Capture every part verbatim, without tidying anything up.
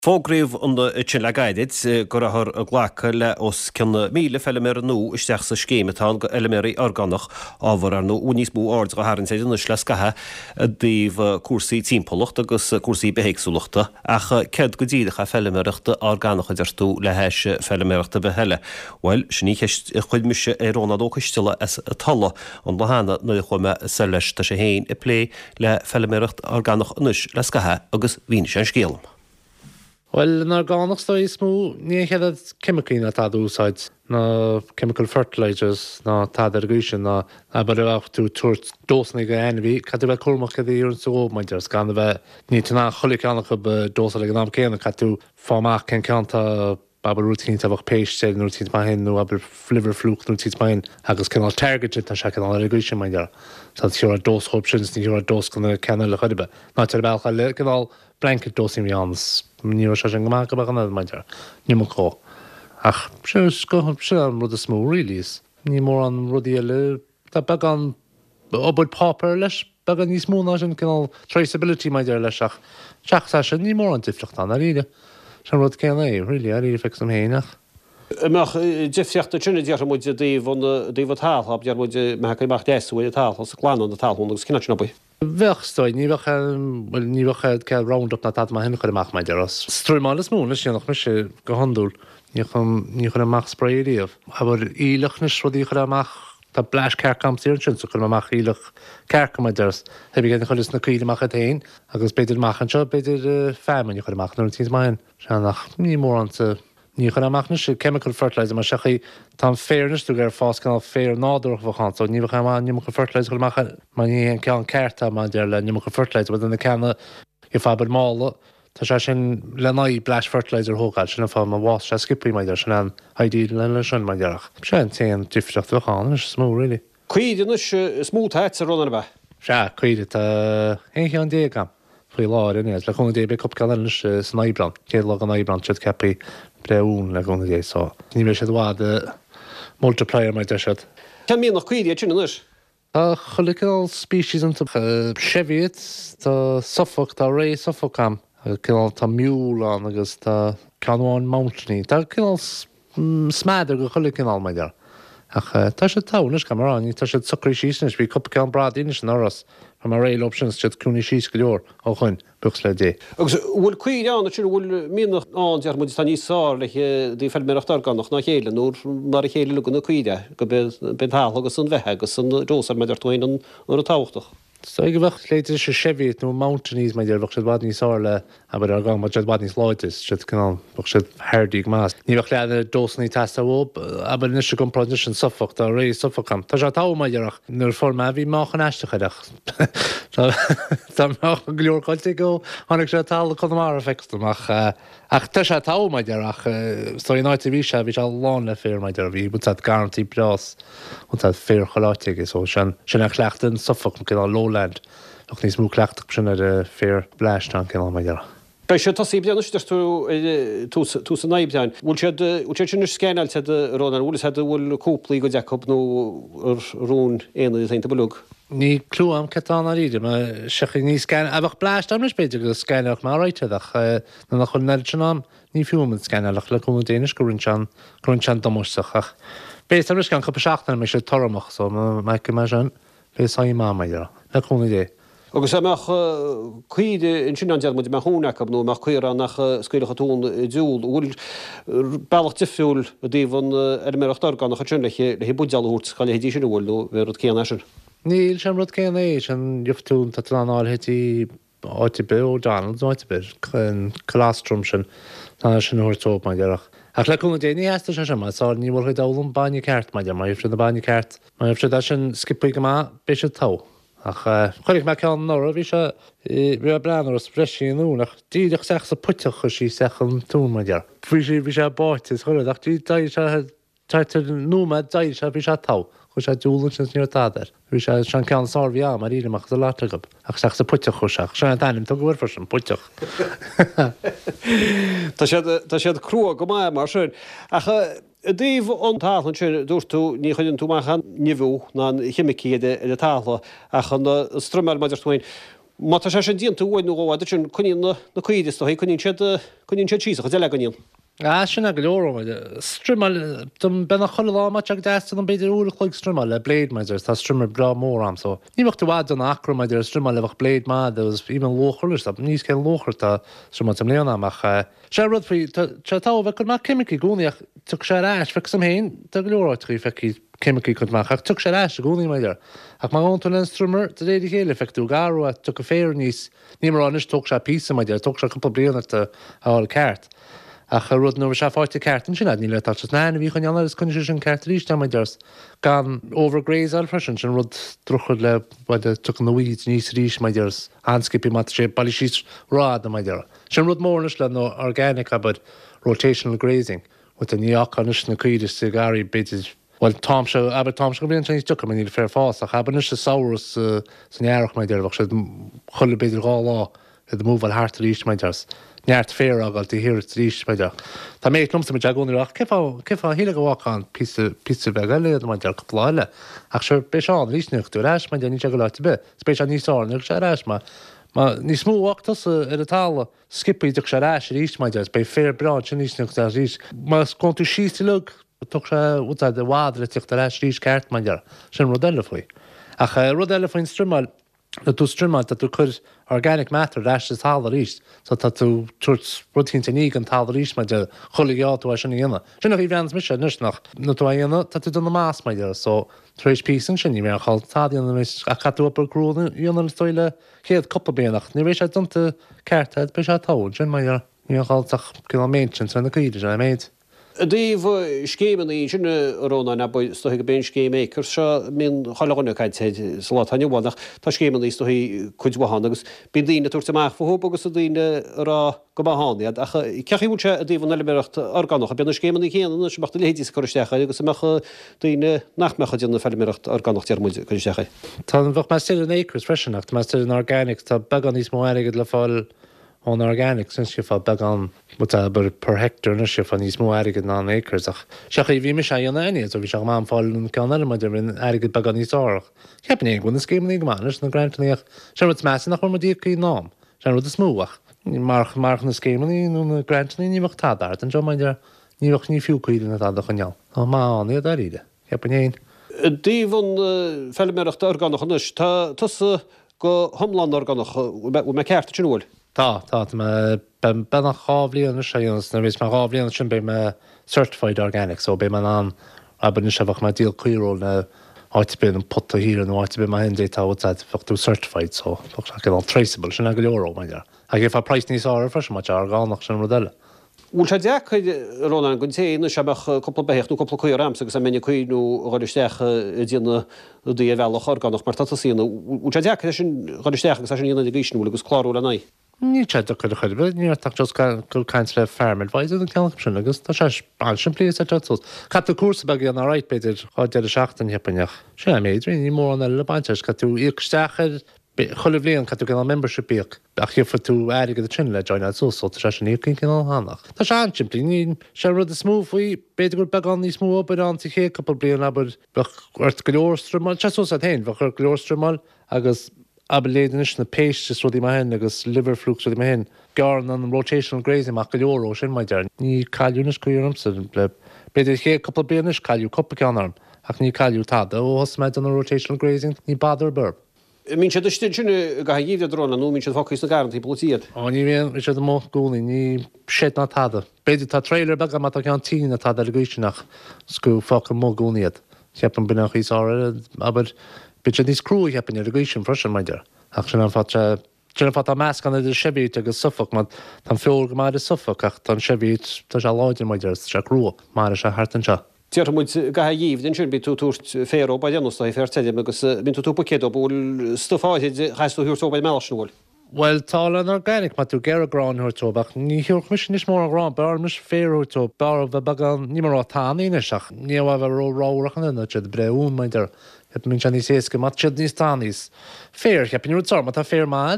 Fógríomh an sin le gaiid go rathir a ghlacha le os cin míle fellimar nó isteach sa scéimetá go eileméí orgánach ábhar ar nó úníos mú áard go háann séidir nus le scathe díomh cuasaí timppolacht agus cuasaí behéigsúlaachta ach cead go ddíidecha fellimeachta orgánacha deirtú le heise fellimeachta be heile. Weil sinní chuid mise érónadó chuistile as talla an do hána nu chuime sa leis tá sé héin i lé le fellimeacht orgánach nus le scathe agus bhín sé an scéalam. Well, yn orgánach stoi smú, ní chead chemically na tad úsáid, na chemical fertilizers, na tad irrigation, na aber af tú tuairt dósanna go enbhí, cadú bheith cúrmach go dtíir an sób maidir, gan bheith ní tuna cholik annach go dósanna go nám céanna, cadú fámach cén ceanta aber routine ta bach péis sé nó tí ma hen nó aber liver fluch nó tí ma hen agus canál target ta se canál irrigation maidir. Tá tíor a dós options ní a dós gona canal le chuibe. Ná tar bhealcha le canál blanket dosing Jans, ní se an goach go an maidir. Ní mo có. Ach se go se an rud a smó release. Ní mór an rudí eile tá bag an obod pauper leis bag an níos mó ná an canál traceability maidir leis ach seach tá se ní mór an tiflecht an a ríide. Sean rud céan é, rilí, a rí fix am héinach. Meach difteachta trinne dear muid a díomh díomh tal, ab dear muid meach imach deasú a tal, os a glán an a tal, agus cinna sin abui. Bheach stoi, ní bheach well ní bheach ce round up na tad ma hen chuir amach maidir as. Struimáil is mún, is nach mis go handúil, ní chuir amach spray díomh. Aber ílach nis rudí chuir amach tá blas cearcam tíir sin so chuir amach ílach cearcam maidir as. Heb i gyn chuir na cuid amach a tain, agus beidir machan seo beidir femin ní chuir amach nó tíos main. Seanach ní mór an sa ní chuir amach nis chemical fertilizer mar sechaí tá fairness tú gur fás canál fair nádorch bhachan, so ní bheach amach ní mo fertilizer chuir amach mar ní an cean cearta má dear le ní mo fertilizer, bud an na ceanna i fabar mála tá sé sin le naí blas fertilizer hógáil sin fá má bhás se skipí maidir sin an haidí le le sin maidirach. Se an téan difteach bhachan is smó rilí. Cuid is smútheit sa róna bheith? Se cuide tá é an déagam. Fri láir in le chuna dé be cop gan san Naibran, cé le an Naibran siad cepi breún le gona dé sá. Ní mé sé bhád multiplier mai de siad. Cean míon nach cuidia sin is? Tá cholical species an seviad tá Suffolk tá ré Suffolkam, cinál tá miúil an agus tá Canháin Mountainy. Tá cinál smáidir go cholicinál maidir. Ach tá sé tánas go marrán, tá sé sucrí sísnes bhí cop cean bradíine an áras. Am rail options siad cúna síos go leor ó chuin buchs le dé. Agus bhfuil cuid an sin bhfuil míach an dear muid tá níos sá le dí felméachtar gannach ná chéile nó mar a chéile le gona cuide go ben tal agus an bheitthe agus an dósar meidir tuin an a táhachtach. So I bheith léidir se seviad nó Mountainís maidir bhach siad bad níos sá le aber ar gang mar siad bad níos láitis siad canál bach siad hardíg más. Ní bheith leanna dósannaí testa bhób aber ní se gom production Suffolk tá ré Suffolkam. Tá sé tá maidirach nuair forma bhí mách an eisteachach. Tá meach an glúorcáilte go tháinig sé tal chun mar fextamach ach tá sé tá maidirach so i náid bhí se bhí se lán le fér maidir bhí bu garantí brás ú fér choláiteige so sin sinach leachtain Suffolk cinál Lowland ach níos mú cleach sin ar fér bleist an cinál maidir. Bei sé tá síbdean is tú tú san naibdein. Bhfuil sé sin scéáil te róna bhfuil he bhfuil cúplaí go deachb nó ar rún éana taonnta bulug. Ní clú am catán a ríide me secha ní scan abach bleist am beidir go scainach má ráiteach na nach chun neil sin am ní fiúman scainach le cumú déanais go rinsean grúnsean domúsach ach. Béis am gan chupa seachtainna me sé toramach so me go me sin béis saí má maidir le chuna dé. Agus amach cuide in sin an dead muid me húnach nó meach chuir an nach scuilecha tún dúil bhfuil bailach tifiúil a dtíomhan ar méachtar gan nach sin le hí budealút chaile dí sin bhfuil nó bhar céanna sin. Níl sem rud céan é an juftún tá tránáil hetí áitibe ó Donald áitibe chun colostrum sin tá sin úirtóp mai dearach. Ach le chuna déanaí heasta se sem sáil ní bhfuil dálam bainine ceart maidir mai fri na bainine ceart. Mai fri sin skippaí go má be se tá. Ach chuirigh me cean nóra bhí se bhí breanar os breisiínú nach díideach seach sa puteach chu sí sechan tún maidir. Bhí sé bhí sé báitis chuir ach dí táirtar núma daid se bhí se tá. chu sé dúlann sin níor táidir. Bhí sé sean cean sábhí am mar íireach sa látagab ach seach sa puteach chuiseach. Se an danim tá gohfuir sin puteach. Tá siad crua go mai mar sin. A díomh an tálan sin dúirtú ní chuidann tú maicha nimhú ná chimicíide i tála ach an strumar maidir túin. Má tá sé sin díanta bhhaid nó gáide sin chuíon na chuidir hí chuín chuín sé tíach de le ganíon. Á sinna go leorm strimal dum benna choá mat ag deasta an beidir úla chuig strimal le Blade meidir tá strimmer bra mór am so. Níhacht bhád an acro meidir strimal lefach Blade má dus even lochirlis níos cé lochar tá strimmal am léana amach sé rud fao tá bheith chun má cimici gúnaíach tu sé ráis fe sam héin tá go leorráí feici cimici chunach ach tu sé ráis a gúnaí meidir. Ach má anú len strimmer tá réidir chéile feicú garú a tu go féir níos nímarránis tu sé pí meidir tu sé cuppa blianana áil ceart. A chu rud nó se fáte ceartan sin ní le tá nána bhí chuin anna chun sin ceart ríéis tá ders gan overgraze al fresin sin rud druchud le bud tu an bhíd níos ríis maidirs anskipi mat sé bailí síos rád a maidir. Sin rud mórnas le nó organic a bud rotational grazing with a níachchanis na cuiidir sa garí beidir Well Tom se aber Tom go blin tu man í fair fás a chaban se saurus san nearach meidir bh se cholle beidir gá lá de móval hart ríéis meiders. Neart fér agal tí hir ríéis meidir. Tá méid lumsa me agúnach ceá híle goháán pí pí be le meidir goláile ach se be an rísnechtú reis me ní go láit be, spéis a níosáne se reis ma. Ma ní smúachtas ar a tála skipíidir se reis ríéis meidir, bei fér brand sin níosnecht a rís. Ma kon tú síí lug tu se út de bhádra tucht a reis ríéis ceart meidir sin rodelle foioi. Ach rodelle foin strimal na tú strimal dat tú chur organic matter reis is tála ríist, so tá tú tuairt rutínta ní an tála ríist me de cholaáú a sinna dhéana. Sinna í bhés mis nus nach na tú dhéana tá tú donna más meidir so trééis písan sin ní mé chaáil táíanana mis a catúpa grúna dionana stoile chéad coppla bénach. Ní bhééis sé donta ceirteid be se táin sin meidir níáilteach kiloméint sin trena chuidir a méid. Díh scéman í sinna róna na sto go ben scéméidir se mín choganna caiid látainine bhnach tá scéman í hí chuidhána agus bí dína tuairtaach fó agus a díine rá go háiad a ceúse a díomh lebecht orgánach a bena scéman í chéanana semachta létí choistecha agus semach díine nachmecha díanana felimirecht orgánach tearmúid chuistecha. Tá bfach me si an écras freisinacht me an organic tá began níos mó aige le fáil on organic sin si fá began mu ber per hectar na si fan níos mó aige ná écars ach seach í bhí me sé an aine, so bhí seach má fáilún cean meidir rin aige began níos ách. Cheap é gona scéman go máis na grantaíach se rud mesan nach chumdíí í nám, se rud a smúach. Ní mar mar na scémaní nó na grantaí níach tádart an jo meidir níoch ní fiúcaíile na tá chuneal. Tá má iad a riide, cheap éon. Díomhann felimirecht orgánach anus tá go thomlan orgánach me ceart sinúil. Tá tá ben nach cháblíon séons na bhís mar ráblíon sin be me certified organic, so be man an aber ni sefach me díal cuiiró na áit be an pot hí an áit be ma hen dé táid fechtú certified so an traceable sin a go leoró meidir. A gé fa price níos á freis mat orgánach sin modelle. Bhúil sé deach chuid róna gon téana sebach coppla bechtú coppla chuir ram agus a mena chuoinú gáisteach díanana dí bhealach orgánach mar tatíína. Bhúil sé deach sin gáisteach agus sin íana gíisnú agus chlárú le naid. Ní te chu chuid be ní go caiint le fermil bhaid an ceach sin agus tá sé an sin plí a tú. Cap a cuasa bag an áráit beidir chá de seachtain hepaneach. Se méidir ní mór an le bainteir ca tú íagsteachir cholah bblion ca tú gan membershipíoch a chifa tú aige a tsin le joinna sú so sé sin ícinn cin hánach. Tá se antimpli ní se rud a smú faoi beidir gur began ní smú be an ché capal blion aber ort go leorstrumal se sú a tain bh chur leorstrumal agus aber léidir na péis rudí mai hen agus liverflux rudí mai hen garan an rotational grazing ach go leoró sin mai dear. Ní caiúnas chuúmsa le beidir ché capal blianis caiú coppa ceanarm ach ní caiú tada ó hos meid an rotational grazing ní badar burb. Mín sé sinna go díomh drona nó mín se focus na garantí políad. Á ní bhéon sé mó gúnaí ní sé na tada. Beidir tá trailer bag mat an tí na tada leúisinach sco fá mó gúniad. Cheapan binach ís á aber bit sé níos cruúí hepan ar leúisisin freisin maidir. Ach sin an fat Sinna fat a meas gan idir sebíit agus sufach man tan fiol go mar is sufach ach tan sebíit tá se láidir maidir se cruú mar se hartan se. Tíar muid ga díomh den sin bí tú túirt féó ba déanasta i féirteide agus bín tú túpa céad bhil stoáid chaú thuúirtóbaid meisnúil. Well tá an organic mat tú gear gránúirtóbach ní hiúch mis níos mór rán bar mis féúirtó bar bheith bagan ní mar táíine seach níomh bheith róráchan inna de breún maidir heb min ní séca mat siad níos tánís. Fér heb pinútar mat tá fér máid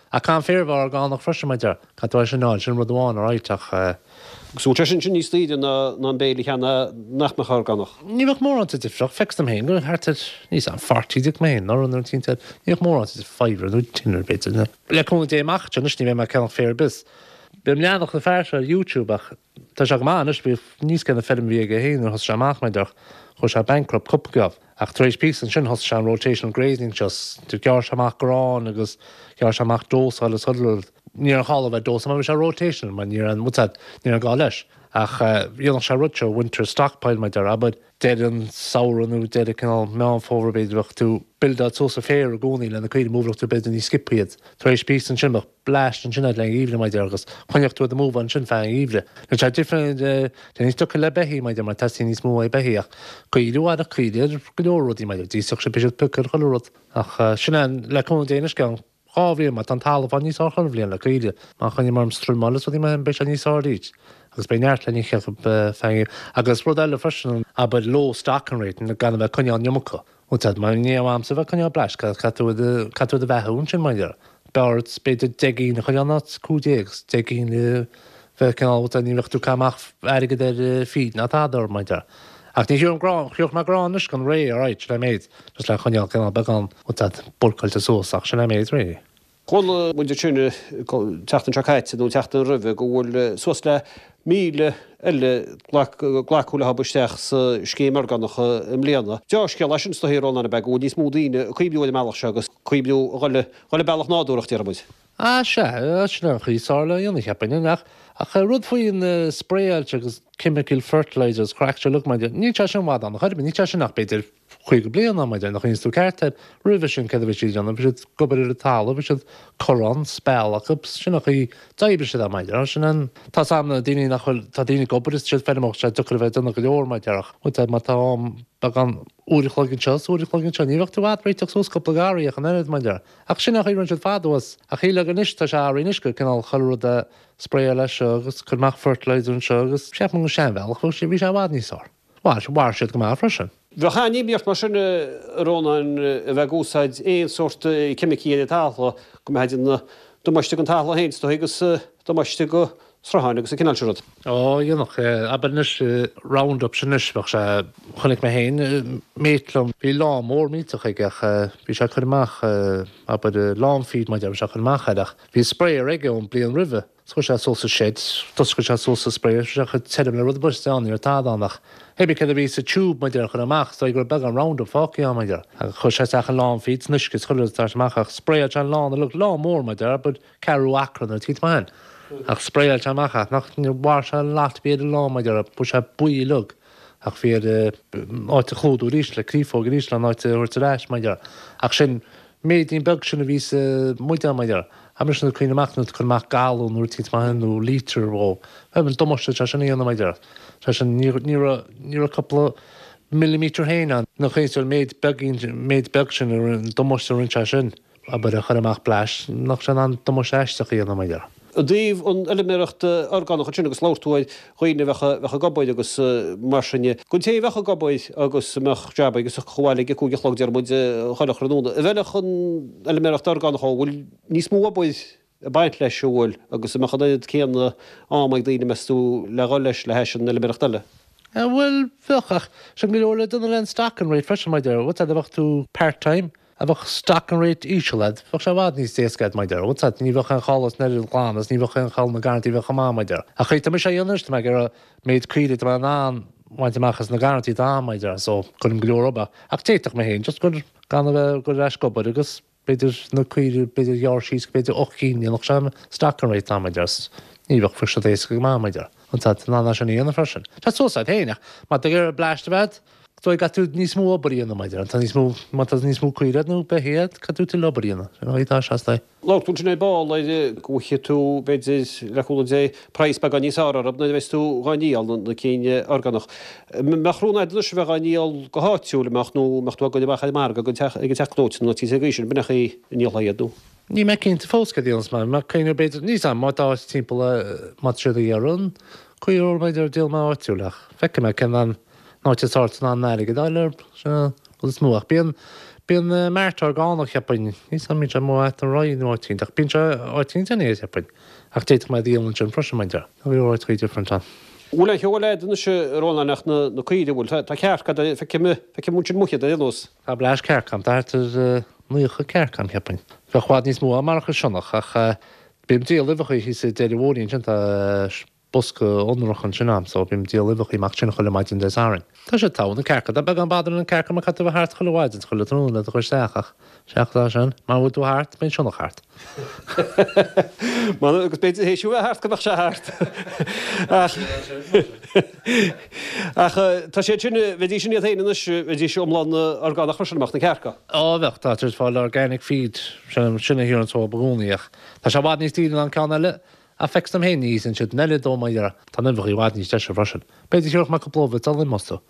A can fér bhar gánach freisin maidir, Catá sin ná sin rudháin áiteach Sú sin sin ní stíide ná an béla cheanna nachmach orgánach. Níbh mór an difrach fextam héin go hartar níos an fartíidir mé ná an tínta níoh mór an fáhar ú tinar bit le chun déach te ní bhéh me cean fér bis. Bim leannach na fearse YouTube ach tá seach máis bhí níos cena film bhí go héanaar hos seach maididir chu se bankrupt cupgah ach trééis pí an sin hos se an rotational grazing just tú cear seach gorán agus cear seach dósáil sudul ní an chála bheith dós mar se rotation man ní an mutad ní an gá leis ach dhéanach se rute winter stockpile maidir abad dead an saoranú dead canál me an fórbéidirach tú bilda so sa fér a gcóí le na chuide múach tú bed í skipiad trééis pí an sinach blast an sinad le íomle maidir agus chuineocht tú a mú an sin fe íomle le te different den ní sto le behí maidir mar testí níos mú behiíach chuú a chuidir goróí maidir díach se be pucar choút ach sinna le chun déanaine gan Cháhí mat an tal fan níos áchan bblion le chuide má chun marm strúmálas í me be a níos áríit. agus be neart le níché fé agus rud eile fresin a bud ló stacan réit na gan bheith chuineán jomacha. Útad mar níam sa bheith chuine bleis catú a bheithún sin maidir. Beirt beidir deí na chuileanna cúdégus deí bheith cinálta níreachtú camach aige ar fíd na tádor maidir. Ach ní hiún grán chríoch na gránis gan ré áráit le méid gus le chuineal cinál beán útad burcailta sóach sin le méid ré. Chola muidir túne teachtan seáite nó teachtan rih go bhfuil suas le míle eile ghlaúla habuisteach sa scéim orgánacha im léana. Deis ce leis sin stohéíránna be go níos módaine chuibú meach se agus chuibú chuile bailach nádúach dearmid. Á se sin chuála dionana chepaine nach a chu rud faoin spréilte agus chemical fertilizers crackte lu maidir ní te sin bhád an chuirbe ní te sin nach beidir chuig go blian maidir nach instú ceirte ruúh sin ceidir sí anna be gobar a tal be chorán spéach sin nach í daibre se a maidir sin an tá samna daine nach tá daine gobar is si féach se du bheith duna go leor maidirach chu má tá gan úrichlagin se úrichlagin se níhacht tú bhreiteach sos coplagáí a an maidir ach sin nach írann se fádas a chéile gan isiste se áínisce cinál choú a spré lei agus chumach fertilizer se agus seap go sé bheach chu sé bhí sé bhád níosá. Bhá bhar siad go má freisin. Bhecha nííocht mar sin rónain a bheith gúsáid éon sort chemicíad tála go héidir na domeiste an tála héin do agus domeiste go sráin agus a cinálseúd. Ó dionach abernis roundup sin isbach se chunig me héin mélumm hí lá mór míteach ige bhí se chuach a lámfíd maidir se chumachchaach. Bhí spréir aige ón blion rive. Sco sé sósa séid, tusco se sósa spréir se chu tem le rud busteání ar tádánach. Hebí ce bhí sa túúb maidir chun amach tá gur beg an round fáí á maidir. A chu sé an lán fíd nuisgus chutarachach spréil an lán lu lá mór maidir, bud ceú acran ar tíit main. Ach spréil teachcha nach bhar se láat bíad lá maidir a bu se buí lug. Ach fé áte chóú ríis le crífó ríis le áite chuirtaréis maidir. Ach sin méid ín beg sin a ví muide maidir. Hamir sin chuoine machnú chunach galún nuair tí maithenú lítar ó. Ebn domoiste te sin íana maidir. Te sin ní a couple millimeter héine nach chéisteil méid begin méid beg sin ar an domoiste rinse sin a bud a chur amach bleis nach sin an domoisteach íana maidir. A díomh an eileméireacht orgánach sin agus láirtúid chuoine bhecha gabbaid agus mar sinne. Gon té bhecha gabbaid agus meach deaba agus choáile go cúgelach dearmid choilech ranúna. A bheile chun eileméireacht orgánach bhfuil níos mó gabbaid a baint leis seúil agus mechadaid céanna ámaid daoine meú le gá leis le heis an eileméireacht eile. Bhfuil bheachach sin goorla duna len stacan réit freisin maidir, wat a bhacht tú part-time. A bfach stacan réit ísisiid, fach se bhád níos déascaid maidir, út ní bfach an chalas neir glánas, ní bfach an chal na garantí bhecha má maidir. A chuit me sé dionist me gur méid críide an ná maidteachchas na garantí dá maidir, so chun glóba. Ach téach me héin, just gur gan bheith gur leis gobar agus beidir na cuiidir beidir jaar síos beidir ochcíine nach sem stacan réit tá maidir. Ní bfach fu se déasca má maidir. Út ná sin íana freisin. Tá sóáid héine, má gur bleiste bheith, Tó gatú níos mú obaríanana maidir, tá níos mú níos mú cuiiradnú behéad catú til obaríanana, ítá seasta. Láún sinna bá le goché tú beidir leúla dé preis be gan níos ára, na bheits tú gáíal na céine organach. Merúnaid lus bheith gáíal go háitiúla meachnú mechtú go bhecha mar go ag telóit na tí géisisin buna í níolaiadú. Ní me cinnta fósca díanas me, me chéine beidir níos an má dá timppla mat siúda arún, chuúir meidir díal má áitiúlach. Feice me cin an náte sáirtan an náige dáilir gus múach bíon Bíon mátar gánach chepain, níos an míid mó an roií átín, ach bíon átín é chepain. Ach déit mai díon sin frosimaidir, a bhí áir trí different. Bhfuil heola duna se rónach na chuide bhfuil tá cearcha fe mú sin muchiad a los. Tá bleis cearcam, tá ar nuocha cearcam chepain. Fe chuád níos mó marcha sionnach ach bím díal lifacha hí sé déidir bhórín sin busca onrachan sinam, so bím díal lifacha íach sin chuile maidin des áin. Tá sé tá na cearcha, da bag an badar an cearcha a chatta bhart chuile bhhaidin chuile trúna a chuir seachach. Seachtá sin, má bhú tú háart, ben sionnach háart. Man agus beidir héisiú a háart goach se háart. Ach tá sé sinna bheití sin a héanais bheití sé omláin orgánach frosinach na cearcha. Á bhecht tá tuir fáil organic feed sinna hiúr an tó bagúnaíach. Tá se bhd níos tíú an cáile a fextam hé níos an siad neile dó maidir tá nefahí bhd níos deise frosin. Beidir siúch me go plóbh tal mostú.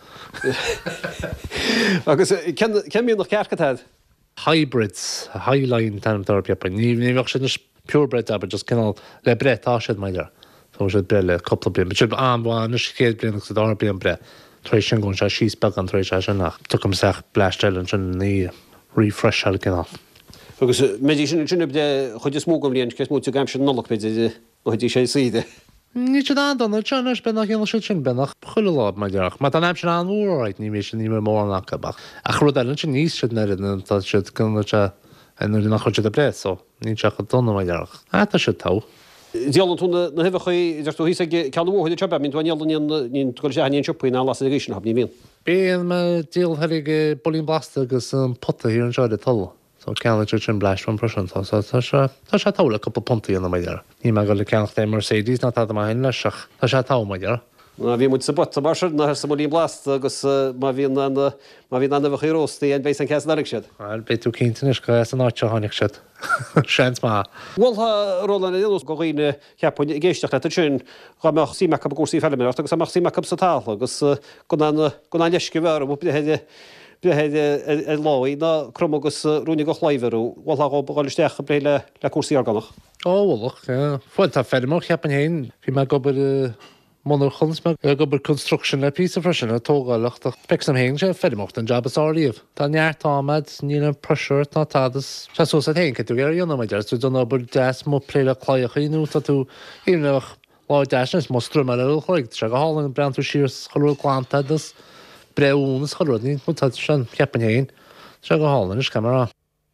Agus cemíon nach cearchatáid? Hybrids, highline tan therapy. Ní ní bheh sin purebred aber just cinnal le bre tá siad maidir. Tá sé bre le coppla blian, si anháin is chéad blian sa dá blian bre. Trééis sin gún se síos bag an trééis se sin nach. Tucham seach bleistel an sin ní refresh al cinnal. Agus méidir sin sinna de chuidir smógam líon cés múte gaim sin nolach beidir chuidí sé síide. Ní sé an donna teannas benach chéanana si sin benach chuile láb maidirach, má an aim sin an mhráid ní mé sin ní mór nachach. A chrú eile sin níos si nerin tá si gannate nuair nach chuide a bre, so ní teach a donna maidirach. A tá si tá. Díalan túna na hefachaí idirú hí ceanmóid tebe, mín bhainelaíon nín tuil sé haíon siúpaí ná las agéisisin hab ní bhíon. Bíon me díal heige bolín blasta agus an potta hí an seide tal. So ceanna sin bleis fan prosanta, tá sé tála coppla pontaí an maidir. Ní me go le ceannach é Mercedes na tá hin leiseach, tá sé tá maidir. Na bhí mu sa bot a mar na sa molín blast agus má bhíon má bhíon anna bhí róstaí an béis an ceas narig siad. Well, beitú cíntanis go an áte tháinig siad. Seans má. Bhiltha róla na ilús go ghoine ceappain géisteach le sin chuach síach ab gúsaí fellimeach agus amach síach sa tála agus go ná leisce bhar bh heide Bheithe láí ná crom agus rúnig go chláimhharú, bhil go báilisteach bre le le cuasaí orgánach. Ó bhach, fuil tá fermach cheapan héin, hí me gobar mna chunsme gobar construction le pí freisin a tógáileach pexam héin sé fermocht an jobas áíomh. Tá nearttáid nína pressúirt ná tádas se so a héin tú ar dionna maidir, tú donna bur deas mó pléile chláochaíú tá tú íach lá deisnas má strum le chuig se go hálan brean tú sirs choú gláántadas. Breúnas choúní mu sin ceapan héin se go hálan is camera.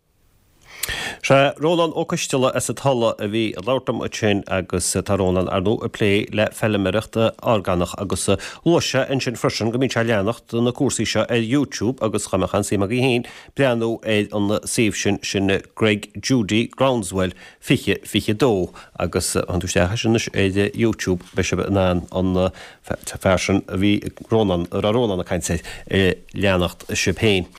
Se Rólan ócaistile is a talla a bhí a látam a sin agus tarónan ar nó a lé le fellimeireachta orgánach agus luise in sin frisin go mín se leannacht na cuasaí se ar YouTube agus chamachan sí mag hín breanú é an síomh sin sin Greg Judy Groundswell fiche fiche dó agus an túistecha sin é YouTube be se ná an fersin a bhí Rónan a Rónan a caiint sé leannacht sibhéin.